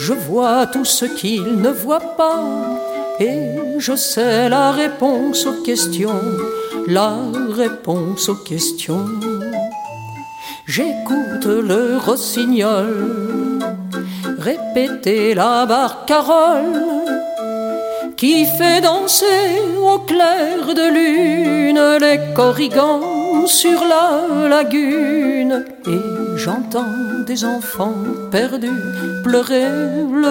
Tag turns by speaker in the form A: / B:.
A: je vois tout ce qu'ils ne voient pas, et je sais la réponse aux questions, la réponse aux questions. J'écoute le rossignol répéter la barcarolle qui fait danser au clair de lune les corrigans sur la lagune. Et j'entends des enfants perdus pleurer le